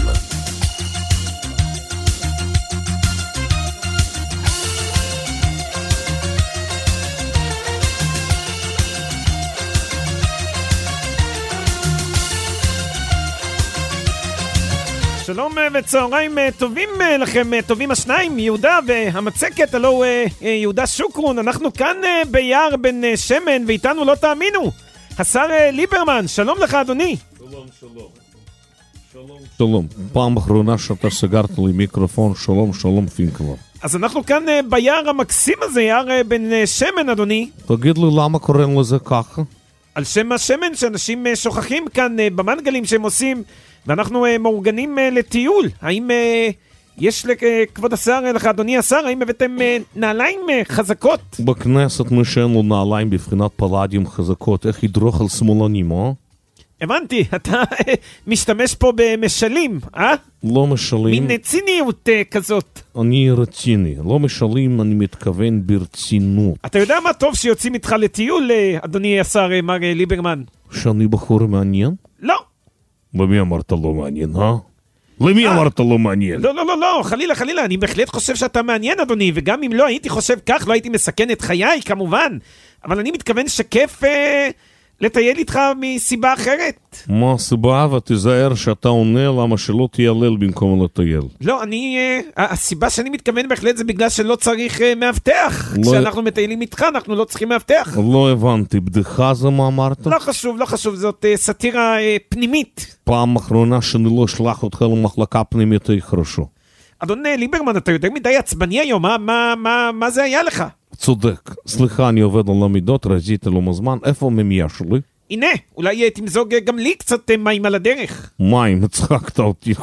שלום וצהריים טובים לכם, טובים השניים, יהודה והמצקת, הלו יהודה שוקרון, אנחנו כאן ביער בן שמן ואיתנו לא תאמינו, השר ליברמן, שלום לך אדוני. שלום, שלום. שלום. שלום, פעם אחרונה שאתה סגרת לי מיקרופון, שלום, שלום פינקלר. אז אנחנו כאן ביער המקסים הזה, יער בן שמן אדוני. תגיד לי למה קוראים לזה ככה? על שם השמן שאנשים שוכחים כאן במנגלים שהם עושים, ואנחנו uh, מאורגנים uh, לטיול. האם uh, יש לכבוד השר, לך אדוני השר, האם הבאתם uh, נעליים uh, חזקות? בכנסת מי שאין לו נעליים בבחינת פלדיום חזקות, איך ידרוך על שמאלנים, אה? הבנתי, אתה uh, משתמש פה במשלים, אה? לא משלים. מין ציניות uh, כזאת. אני רציני, לא משלים, אני מתכוון ברצינות. אתה יודע מה טוב שיוצאים איתך לטיול, uh, אדוני השר uh, מר uh, ליברמן? שאני בחור מעניין? לא. למי אמרת לא מעניין, אה? למי אמרת לא מעניין? לא, לא, לא, לא, חלילה, חלילה, אני בהחלט חושב שאתה מעניין, אדוני, וגם אם לא הייתי חושב כך, לא הייתי מסכן את חיי, כמובן, אבל אני מתכוון שכיף אה, לטייל איתך מסיבה אחרת. מה הסיבה? ותיזהר שאתה עונה למה שלא תיילל במקום לטייל. לא, אני, אה, הסיבה שאני מתכוון בהחלט זה בגלל שלא צריך אה, מאבטח. לא... כשאנחנו מטיילים איתך, אנחנו לא צריכים מאבטח. לא הבנתי, בדיחה זה מה אמרת? לא חשוב, לא חשוב, זאת אה, סטירה אה, פנימית. פעם אחרונה שאני לא אשלח אותך למחלקה פנימית, היא חרשו. אדון ליברמן, אתה יודע מדי עצבני היום, מה, מה, מה, מה זה היה לך? צודק, סליחה, אני עובד על המידות, רזיתי לא מזמן, איפה הממייה שלי? הנה, אולי תמזוג גם לי קצת מים על הדרך. מים, הצחקת אותי.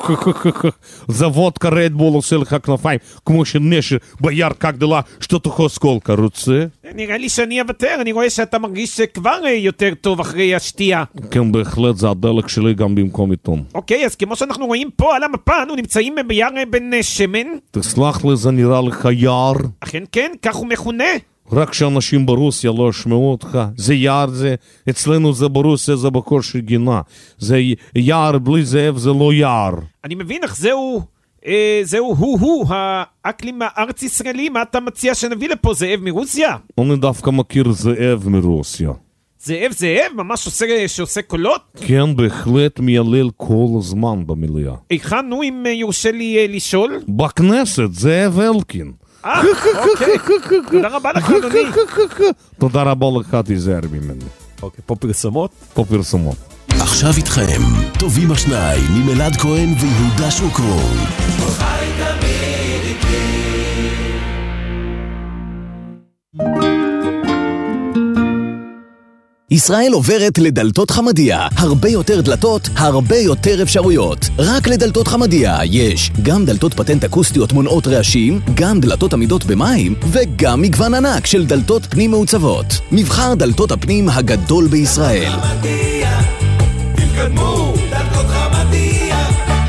זה וודקה רדבול עושה לך כנפיים, כמו שנשר בירקה גדולה, שאתה תוכל סקולקה, רוצה? נראה לי שאני אוותר, אני רואה שאתה מרגיש כבר יותר טוב אחרי השתייה. כן, בהחלט, זה הדלק שלי גם במקום עיתון. אוקיי, אז כמו שאנחנו רואים פה על המפה, אנו נמצאים ביער בן שמן. תסלח לי, זה נראה לך יער? אכן כן, כך הוא מכונה. רק שאנשים ברוסיה לא ישמעו אותך, זה יער, זה, אצלנו זה ברוסיה, זה בקושי גינה. זה יער בלי זאב, זה לא יער. אני מבין, אך זהו, אה, זהו הוא-הוא, האקלים הארץ ישראלי, מה אתה מציע שנביא לפה, זאב מרוסיה? אני דווקא מכיר זאב מרוסיה. זאב זאב? ממש עושה, שעושה קולות? כן, בהחלט מיילל כל הזמן במליאה. היכן הוא, אם יורשה לי לשאול? בכנסת, זאב אלקין. אה, אוקיי. תודה רבה לך, אדוני. תודה רבה לך, תיזהר ממני. אוקיי, פה פרסומות? פה פרסומות. עכשיו איתכם, טובים השניים, עם אלעד כהן ויהודה שוקרון. חי תמיד איתי. ישראל עוברת לדלתות חמדיה, הרבה יותר דלתות, הרבה יותר אפשרויות. רק לדלתות חמדיה יש גם דלתות פטנט אקוסטיות מונעות רעשים, גם דלתות עמידות במים, וגם מגוון ענק של דלתות פנים מעוצבות. מבחר דלתות הפנים הגדול בישראל. חמדיה, תתקדמו, דלתות חמדיה.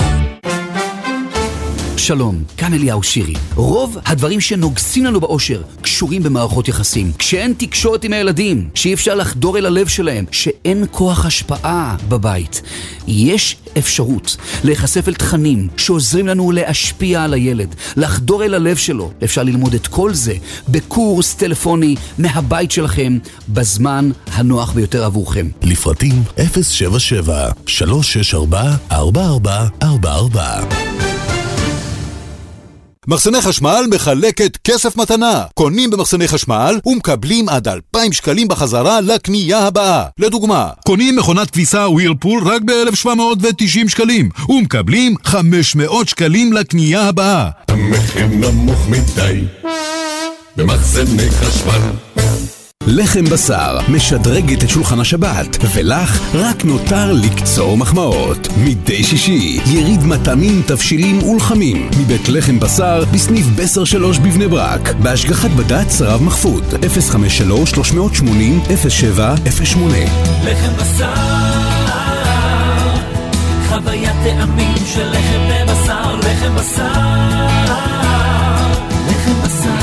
שלום, כאן אליהו שירי. רוב הדברים שנוגסים לנו באושר קשורים במערכות יחסים. כשאין תקשורת עם הילדים, שאי אפשר לחדור אל הלב שלהם, שאין כוח השפעה בבית, יש אפשרות להיחשף אל תכנים שעוזרים לנו להשפיע על הילד, לחדור אל הלב שלו. אפשר ללמוד את כל זה בקורס טלפוני מהבית שלכם, בזמן הנוח ביותר עבורכם. לפרטים אפס שבע שבע שלוש שש ארבע ארבע ארבע ארבע ארבע. מחסני חשמל מחלקת כסף מתנה. קונים במחסני חשמל ומקבלים עד אלפיים שקלים בחזרה לקנייה הבאה. לדוגמה, קונים מכונת כביסה ווירפול רק ב-אלף שבע מאות ותשעים שקלים ומקבלים חמש מאות שקלים לקנייה הבאה. המחיר נמוך מדי במחסני חשמל. לחם בשר משדרגת את שולחן השבת, ולך רק נותר לקצור מחמאות. מדי שישי יריד מטעמים, תבשילים ולחמים מבית לחם בשר בסניף בסר שלוש בבני ברק, בהשגחת בד"ץ רב מחפוד. אפס חמש שלוש שלוש שמונים אפס שבע אפס שמונה. לחם בשר, חוויית טעמים של לחם ובשר. לחם בשר, לחם בשר.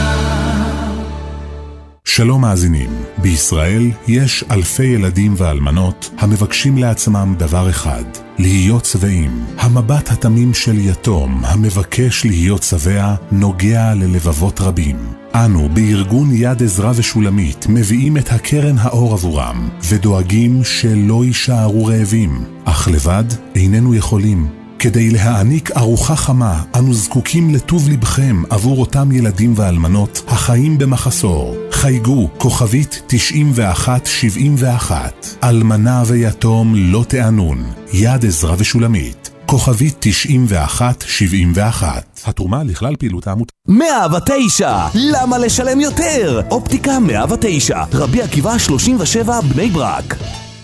שלום מאזינים, בישראל יש אלפי ילדים ואלמנות המבקשים לעצמם דבר אחד, להיות שבעים. המבט התמים של יתום המבקש להיות שבע נוגע ללבבות רבים. אנו בארגון יד עזרא ושולמית מביאים את הקרן האור עבורם ודואגים שלא יישארו רעבים, אך לבד איננו יכולים. כדי להעניק ארוחה חמה, אנו זקוקים לטוב לבכם עבור אותם ילדים ואלמנות החיים במחסור. חייגו כוכבית תשעים ואחת שבעים ואחת. אלמנה ויתום לא תענון. יד עזרא ושולמית. כוכבית תשעים ואחת שבעים ואחת. התרומה לכלל פעילות העמותה. מאה ותשע, למה לשלם יותר? אופטיקה מאה ותשע, רבי עקיבא שלושים ושבע בני ברק.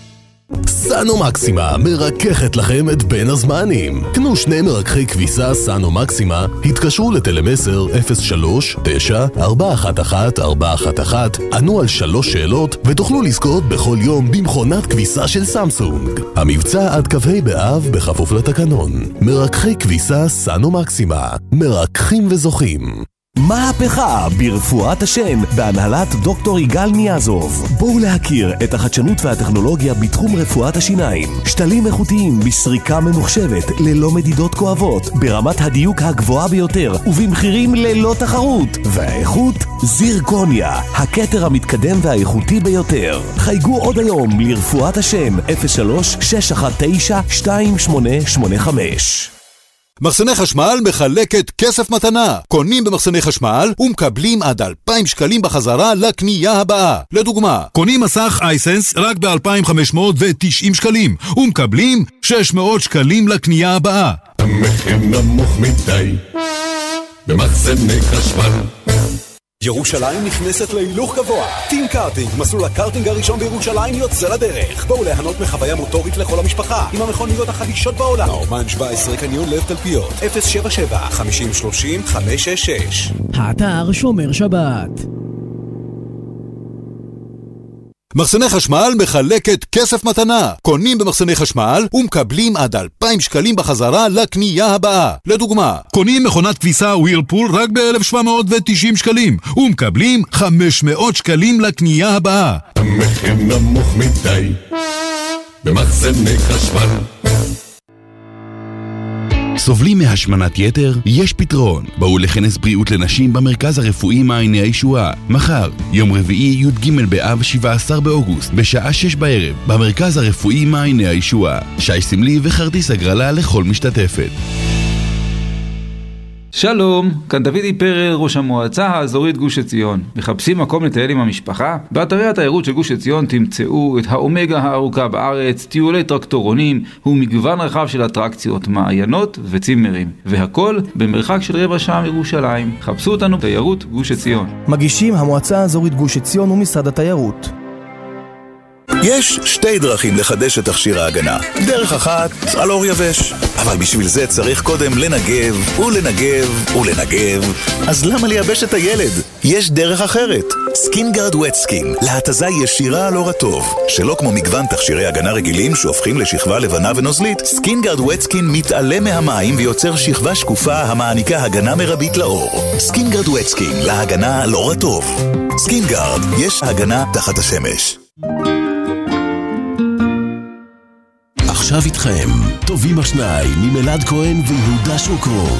סאנו מקסימה מרככת לכם את בין הזמנים. קנו שני מרככי כביסה סאנו מקסימה, התקשרו לטלמסר אפס שלוש תשע ארבע אחת אחת ארבע אחת אחת, ענו על שלוש שאלות ותוכלו לזכות בכל יום במכונת כביסה של סמסונג. המבצע עד כ"ה באב בכפוף לתקנון. מרככי כביסה סאנו מקסימה, מרככים וזוכים. מהפכה ברפואת השן בהנהלת דוקטור יגאל ניאזוב. בואו להכיר את החדשנות והטכנולוגיה בתחום רפואת השיניים. שתלים איכותיים בסריקה ממוחשבת ללא מדידות כואבות, ברמת הדיוק הגבוהה ביותר ובמחירים ללא תחרות. והאיכות זירקוניה, הכתר המתקדם והאיכותי ביותר. חייגו עוד היום לרפואת השן אפס שלוש שש אחת תשע שתיים שמונה שמונה חמש. מחסני חשמל מחלקת כסף מתנה. קונים במחסני חשמל ומקבלים עד אלפיים שקלים בחזרה לקנייה הבאה. לדוגמה, קונים מסך אייסנס רק ב-אלפיים וחמש מאות ותשעים שקלים ומקבלים שש מאות שקלים לקנייה הבאה. המחיר נמוך מדי במחסני חשמל. ירושלים נכנסת להילוך גבוה. טים קארטינג, מסלול הקארטינג הראשון בירושלים יוצא לדרך. בואו ליהנות מחוויה מוטורית לכל המשפחה עם המכוניות החדישות בעולם. האומן שבע עשרה קניון לב תלפיות אפס שבע שבע חמישים שלושים חמש שש שש. האתר שומר שבת. מחסני חשמל מחלקת כסף מתנה. קונים במחסני חשמל ומקבלים עד אלפיים שקלים בחזרה לקנייה הבאה. לדוגמה, קונים מכונת כביסה ווירפול רק ב-אלף שבע מאות ותשעים שקלים ומקבלים חמש מאות שקלים לקנייה הבאה. המחיר נמוך מדי במחסני חשמל. סובלים מהשמנת יתר? יש פתרון. בואו לכנס בריאות לנשים במרכז הרפואי מעייני הישועה. מחר, יום רביעי י"ג באב שבעה עשר באוגוסט, בשעה שש בערב, במרכז הרפואי מעייני הישועה. שי סמלי וכרטיס הגרלה לכל משתתפת. שלום, כאן דוד איפרל, ראש המועצה האזורית גוש עציון. מחפשים מקום לטייל עם המשפחה? באתרי התיירות של גוש עציון תמצאו את האומגה הארוכה בארץ, טיולי טרקטורונים ומגוון רחב של אטרקציות, מעיינות וצימרים. והכל במרחק של רבע שעה מירושלים. חפשו אותנו תיירות גוש עציון. מגישים המועצה האזורית גוש עציון ומשרד התיירות. יש שתי דרכים לחדש את תכשיר ההגנה. דרך אחת, על אור יבש. אבל בשביל זה צריך קודם לנגב ולנגב ולנגב. אז למה לייבש את הילד? יש דרך אחרת. סקינגארד ווט סקין, להתזה ישירה על אור הטוב. שלא כמו מגוון תכשירי הגנה רגילים שהופכים לשכבה לבנה ונוזלית, סקינגארד ווט סקין מתעלה מהמים ויוצר שכבה שקופה המעניקה הגנה מרבית לאור. סקינגארד ווט סקין, להגנה על אור הטוב. סקינגארד, יש הגנה תחת השמש. עכשיו איתכם, טובים השניים ממלעד כהן ויהודה שוקרון.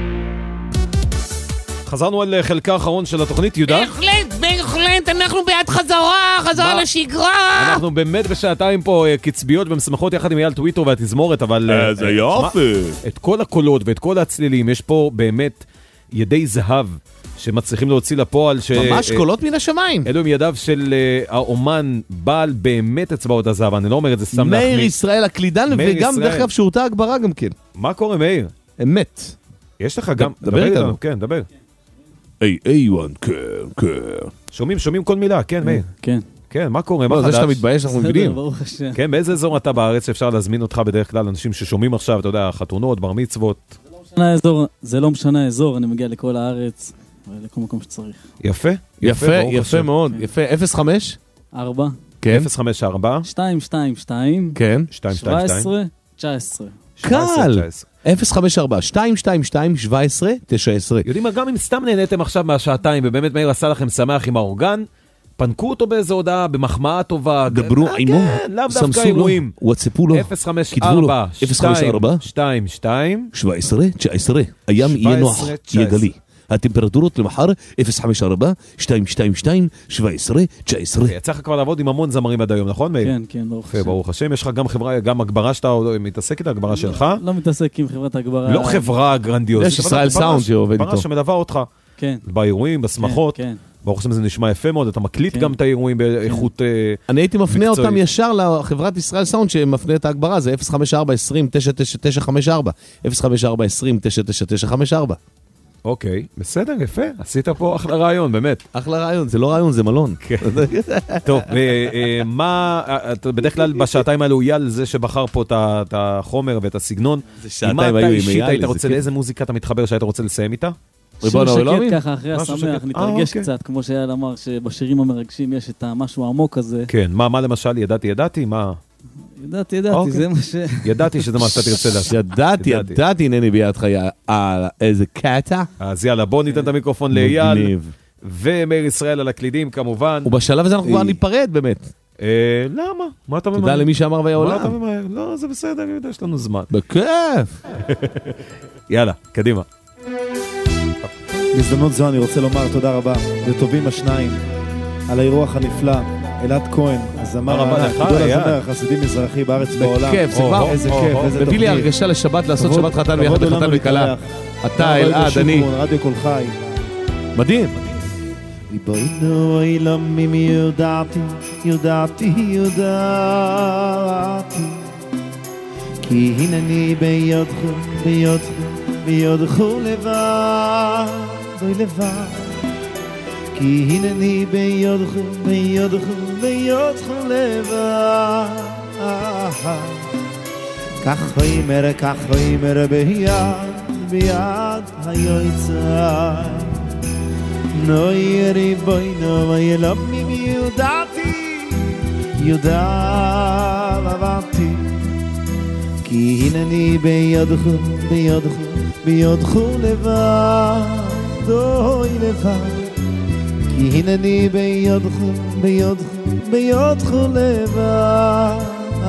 חזרנו על חלקה האחרון של התוכנית, יהודה? בהחלט, בהחלט, אנחנו בעדך חזרה, חזרה לשגרה. אנחנו באמת בשעתיים פה קצביות ומשמחות יחד עם אייל טוויטו והתזמורת, אבל... זה יופי. את כל הקולות ואת כל הצלילים, יש פה באמת ידי זהב שמצליחים להוציא לפועל. ממש קולות מן השמיים. אלו עם ידיו של האומן בעל באמת אצבעות הזהב, אני לא אומר את זה סתם להחמיא. מאיר ישראל הקלידן, וגם דרך אגב שאותה הגברה גם כן. מה קורה מאיר? אמת. יש לך גם... דבר איתנו. כן, דבר. איי, איי, וואן, כן, כן. שומעים, שומעים כל מילה, כן, מאיר. כן. כן, מה קורה? מה חדש? זה שאתה מתבייש, אנחנו מבינים. כן, באיזה אזור אתה בארץ שאפשר להזמין אותך בדרך כלל, אנשים ששומעים עכשיו, אתה יודע, חתונות, בר מצוות? זה לא משנה האזור, אני מגיע לכל הארץ, ולכל מקום שצריך. יפה? יפה, יפה מאוד. יפה, אפס חמש? ארבע. כן. אפס חמש ארבע. שתיים שתיים שתיים. כן. שתיים שתיים שתיים. שבע עשרה תשע עשרה. קל. אפס חמש ארבע שתיים שתיים שתיים שבע עשרה תשע עשרה. יודעים מה, גם אם סתם נהניתם עכשיו מהשעתיים, ובאמת מאיר עשה לכם שמח עם האורגן, פנקו אותו באיזו הודעה, במחמאה טובה. דברו עימו. לאו דווקא אירועים. וואטסאפו לו. אפס חמש ארבע שתיים שתיים שבע עשרה תשע עשרה. הים יהיה נוח, יהיה גלי. הטמפרטורות למחר אפס חמש ארבע שתיים שתיים שתיים שבע עשרה תשע עשרה. יצא לך כבר לעבוד עם המון זמרים עד היום, נכון? כן, כן, ברוך השם. ברוך השם, יש לך גם חברה, גם הגברה שאתה מתעסק איתה, הגברה שלך? לא מתעסק עם חברת הגברה. לא חברה גרנדיוזית. יש ישראל סאונד שעובד איתו. הגברה שמלווה אותך. כן. באירועים, בשמחות. כן. ברוך השם זה נשמע יפה מאוד, אתה מקליט גם את האירועים באיכות מקצועית. אני הייתי מפנה אותם ישר לחברת ישראל סאונד שמפנה את ההגברה, זה אפס חמש ארבע עשרים תשע תשע תשע חמש ארבע. אפס חמש ארבע עשרים תשע תשע תשע חמש ארבע. אוקיי, בסדר, יפה. עשית פה אחלה רעיון, באמת. אחלה רעיון, זה לא רעיון, זה מלון. טוב, מה, בדרך כלל בשעתיים האלו אייל זה שבחר פה את החומר ואת הסגנון. זה שעתיים היו עם אייל. אישית היית רוצה, לאיזה מוזיקה אתה מתחבר שהיית רוצה לסיים איתה? שיר שקט ככה אחרי השמח, נתרגש קצת, כמו שאייל אמר שבשירים המרגשים יש את המשהו העמוק הזה. כן, מה למשל, ידעתי, ידעתי, מה? ידעתי, ידעתי, זה מה ש... ידעתי שזה מה שאתה תרצה לעשות. ידעתי, ידעתי, הנני ביד חיה. איזה קטע. אז יאללה, בוא ניתן את המיקרופון לאייל. ומאיר ישראל על הקלידים כמובן. ובשלב הזה אנחנו כבר ניפרד באמת. למה? מה אתה ממהר? תודה למי שאמר והיה עולם. מה אתה ממהר? לא, זה בסדר, אני יודע, יש לנו זמן. בכיף. יאללה, קדימה. בהזדמנות זו אני רוצה לומר תודה רבה לטובים השניים על האירוח הנפלא, אלעד כהן, הזמר הענק, גדול הזמר החסידי מזרחי בארץ בעולם. בכיף, זה כבר, איזה כיף, איזה תוכנית. מביא לי הרגשה לשבת לעשות שבת חתן ויחד בחתן וכלה. אתה, אלעד, אני. רדיו כל חי. מדהים. ריבונו עולמים יודעתי, יודעתי, יודעתי, כי הנני ביודכם, ביודכם, ביודכו לבד, אוי לבד. כי הנני ביודכם, ביודכם, ביודכם לבד. כך אומר, כך אומר ביד, ביד היועצה. נוי ריבונו עולמים יודעתי, יודעתי, כי הנני ביודכם, ביודכם, ביודכו לבד, אוי לבד. כי הנני ביודכם, ביודכם, ביודכו לבד.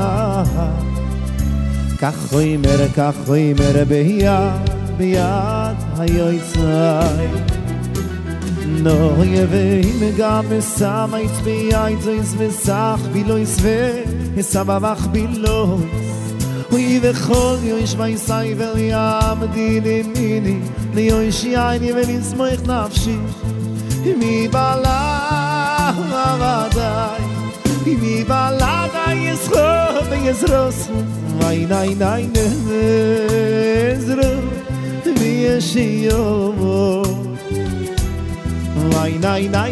כך אומר, כך אומר ביד, ביד היועצי. נוי ואם גם אסם היצביית זויס וסח בילויס ואסבבך בילויס. אוי וכל יויש וייסי וליעמדי לימיני ליויש יעני ולסמוך נפשי מי בלע ודאי מי בלע די יזכו ויזרוס ואי ני ני נזרו וישיו ואי ני ני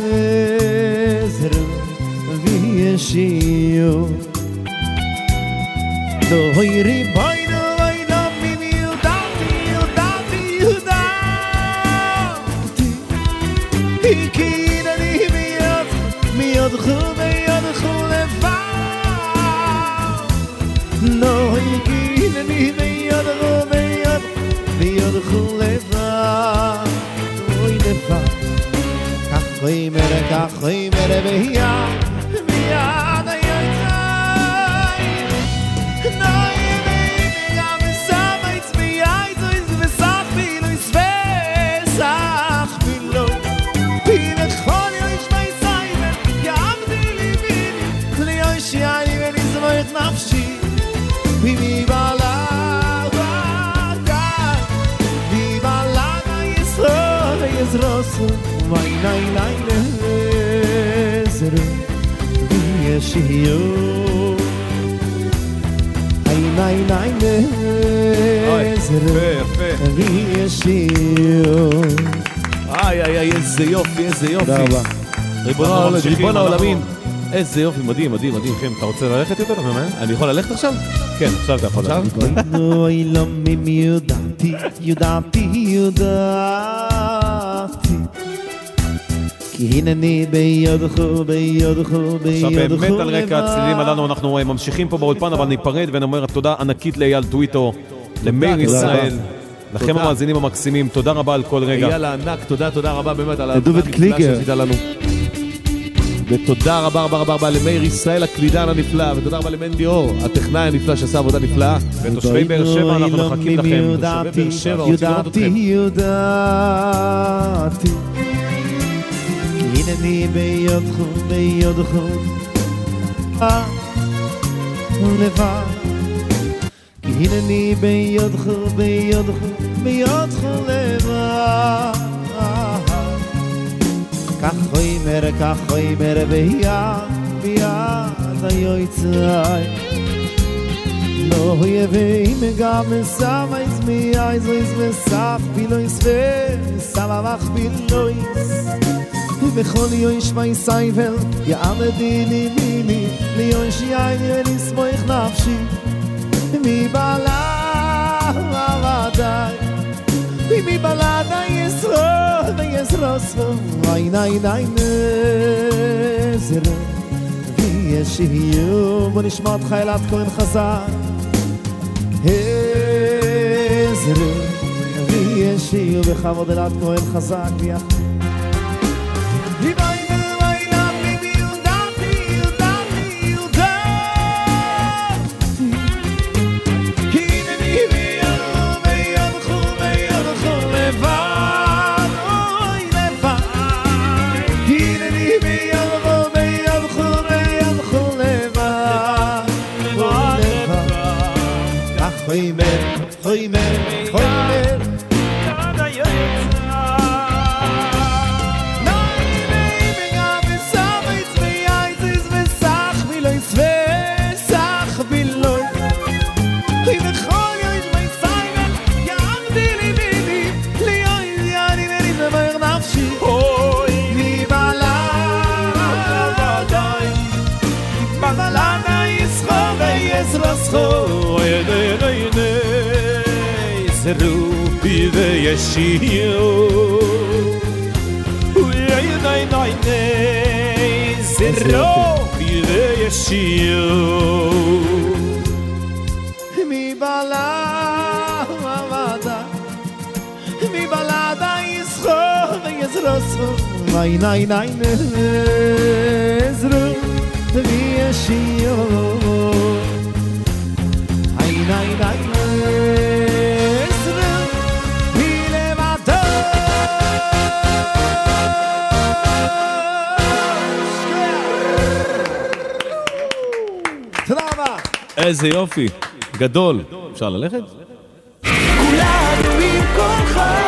נזרו וישיו דוי ריבונו עולמים יודעתי, יודעתי, יודעתי, כי הנני ביודכם, ביודכו, ביודכו לבד. נוי כי הנני ביודכו, ביודכו, ביודכו לבד, אוי לבד. כך אומר, כך אומר ביד, ביד היועצה. mi balada mi balada yisro yisrosu vay nay nay nezru vi yeshiyo ay nay nay nezru vi yeshiyo איי איי איי, איזה יופי, איזה יופי. תודה רבה. ריבון העולמים. איזה יופי, מדהים, מדהים, מדהים. אתה רוצה ללכת יותר? אני יכול ללכת עכשיו? כן, עכשיו אתה יכול ללכת. אוי למים יודעתי, יודעתי, יודעתי כי הנני ביודכו, ביודכו, ביודכו עכשיו באמת על רקע הצלילים הללו אנחנו ממשיכים פה באולפן, אבל ניפרד ונאמר תודה ענקית לאייל טוויטו, למאיר ישראל, לכם המאזינים המקסימים, תודה רבה על כל רגע. אייל הענק, תודה, תודה רבה באמת על לדוביד קליגר. ותודה רבה רבה רבה רבה למאיר ישראל הקלידן הנפלא, ותודה רבה למנדי אור, הטכנאי הנפלא שעשה עבודה נפלאה. ותושבי באר שבע, אנחנו מחכים לכם. יודעתי, יודעתי, יודעתי כי הנני ביודכו, ביודכו לבד כי הנני ביודכו, ביודכו, ביודכו לבד כך חוימר, כך חוימר ביד, ביד היועצי לא יבין גם מסמייס מייז איז מסף בילויס וסממך בילויס בכל יויש מי סייבל יעמדי לי מילי ליויש יין ולסמוך נפשי מבעלה ועדיי מבעלה ישרו וישרוסו וואי ניי ניי נזרו וישיו בוא נשמע אותך אלעד כהן חזק נזרו וישיו בכבוד אלעד כהן חזק ויח חוימר, חוימר, חוימר כבוד היועצי נאי נאי בגב וסמייץ וייזיז וסח בילויס וסח בילוי חי וכל יויש מי סייבר יעמדי לי בידי ליועז יעני וריז ומאיר נפשי אוי מבעלה ודאי מבעלה יסחו ויסרסחו Rupi de Yeshio Uy nay nay nay Rupi de Yeshio Mi bala vada Mi balada yischo v'yezroso Nay nay nay nezru Rupi Yeshio Ay nay nay nay איזה יופי, גדול. אפשר ללכת? כולנו עם כל חיים